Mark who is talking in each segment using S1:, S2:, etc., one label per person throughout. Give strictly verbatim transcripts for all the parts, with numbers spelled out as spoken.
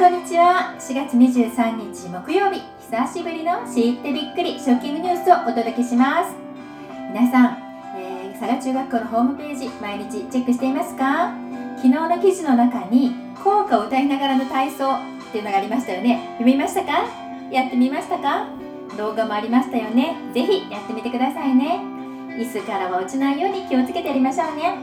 S1: こんにちは。しがつにじゅうさんにち木曜日、久しぶりの知ってびっくりショッキングニュースをお届けします。皆さん、えー、佐賀中学校のホームページ毎日チェックしていますか？昨日の記事の中に校歌を歌いながらの体操っていうのがありましたよね。読みましたか？やってみましたか？動画もありましたよね。ぜひやってみてくださいね。椅子からは落ちないように気をつけてやりましょうね。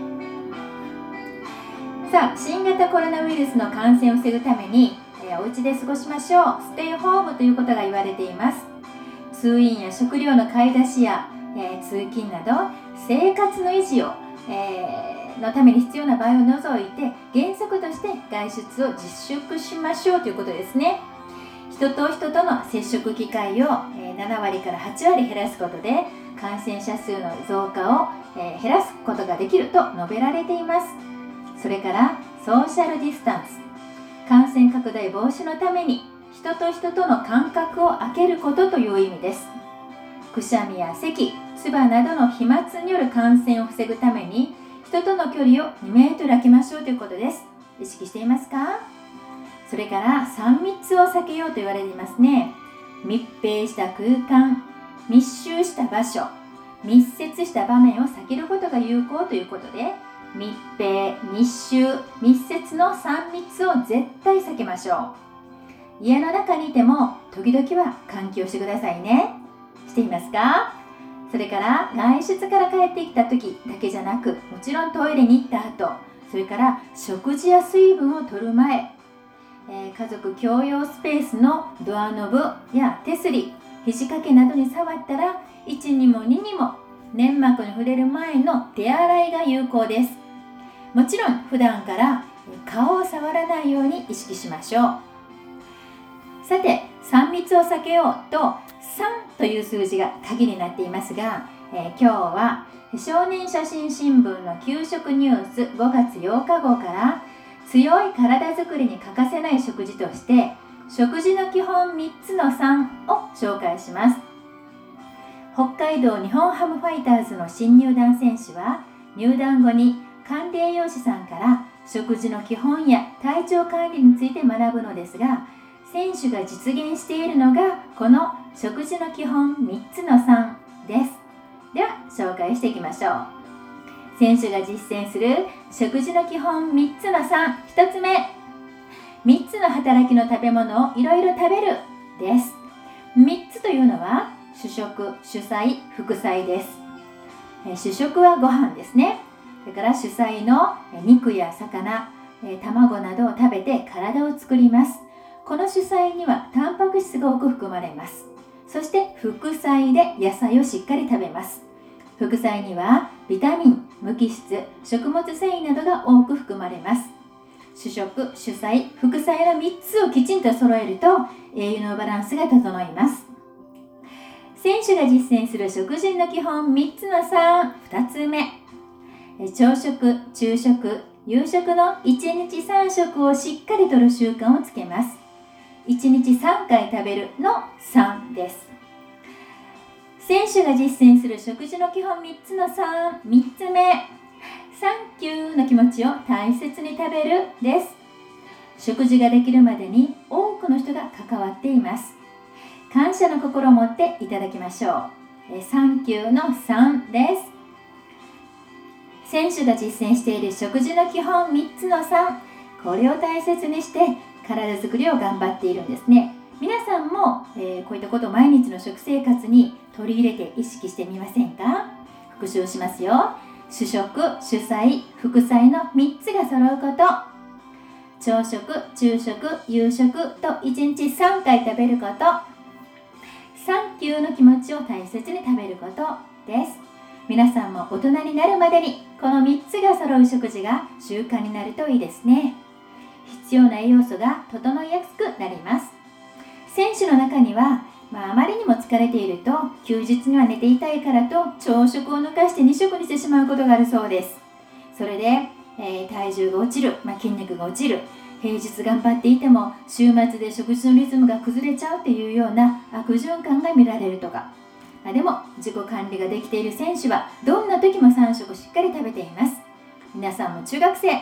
S1: さあ、新型コロナウイルスの感染を防ぐために、えー、お家で過ごしましょう。ステイホームということが言われています。通院や食料の買い出しや、えー、通勤など生活の維持を、えー、のために必要な場合を除いて、原則として外出を自粛しましょうということですね。人と人との接触機会をななわりからはちわり減らすことで感染者数の増加を減らすことができると述べられています。それからソーシャルディスタンス、感染拡大防止のために人と人との間隔を空けることという意味です。くしゃみや咳、唾などの飛沫による感染を防ぐために人との距離をにメートル空けましょうということです。意識していますか？それからさん密を避けようと言われていますね。密閉した空間、密集した場所、密接した場面を避けることが有効ということで、密閉、密集、密接のさん密を絶対避けましょう。家の中にいても時々は換気をしてくださいね。していますか？それから外出から帰ってきた時だけじゃなく、もちろんトイレに行った後、それから食事や水分を取る前、えー、家族共用スペースのドアノブや手すり、肘掛けなどに触ったらいちにもににも粘膜に触れる前の手洗いが有効です。もちろん普段から顔を触らないように意識しましょう。さて、さん密を避けようとさんという数字が鍵になっていますが、えー、今日は少年写真新聞の給食ニュースごがつようか号から強い体づくりに欠かせない食事として食事の基本みっつのさんを紹介します。北海道日本ハムファイターズの新入団選手は入団後に管理栄養士さんから食事の基本や体調管理について学ぶのですが、選手が実現しているのがこの食事の基本みっつのさんです。では紹介していきましょう。選手が実践する食事の基本みっつのさん、ひとつめ、みっつの働きの食べ物をいろいろ食べるです。みっつというのは主食、主菜、副菜です。主食はご飯ですね。それから主菜の肉や魚、卵などを食べて体を作ります。この主菜にはタンパク質が多く含まれます。そして副菜で野菜をしっかり食べます。副菜にはビタミン、無機質、食物繊維などが多く含まれます。主食、主菜、副菜のみっつをきちんと揃えると栄養のバランスが整います。選手が実践する食事の基本みっつのさん、ふたつめ、朝食、昼食、夕食のいちにちさん食をしっかりとる習慣をつけます。いちにちさんかい食べるのさんです。選手が実践する食事の基本みっつのさん、みっつめ、サンキューの気持ちを大切に食べるです。食事ができるまでに多くの人が関わっています。感謝の心を持っていただきましょう。サンキューのさんです。選手が実践している食事の基本みっつのさん、これを大切にして体づくりを頑張っているんですね。皆さんも、えー、こういったことを毎日の食生活に取り入れて意識してみませんか？復習しますよ。主食、主菜、副菜のみっつが揃うこと。朝食、昼食、夕食といちにちさんかい食べること。サンキューの気持ちを大切に食べることです。皆さんも大人になるまでにこのみっつが揃う食事が習慣になるといいですね。必要な栄養素が整いやすくなります。選手の中には、まあ、あまりにも疲れていると休日には寝ていたいからと朝食を抜かしてに食にしてしまうことがあるそうです。それで、えー、体重が落ちる、まあ、筋肉が落ちる、平日頑張っていても週末で食事のリズムが崩れちゃうっていうような悪循環が見られるとか。でも自己管理ができている選手はどんな時もさん食しっかり食べています。皆さんも中学生、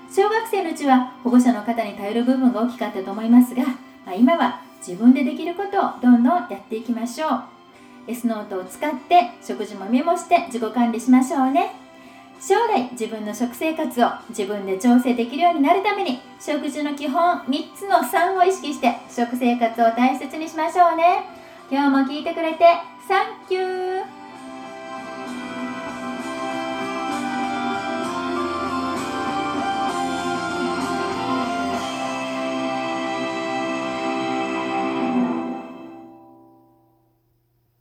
S1: 小学生のうちは保護者の方に頼る部分が大きかったと思いますが、まあ、今は自分でできることをどんどんやっていきましょう。 S ノートを使って食事もメモして自己管理しましょうね。将来自分の食生活を自分で調整できるようになるために、食事の基本みっつのさんを意識して食生活を大切にしましょうね。今日も聞いてくれてサンキュー。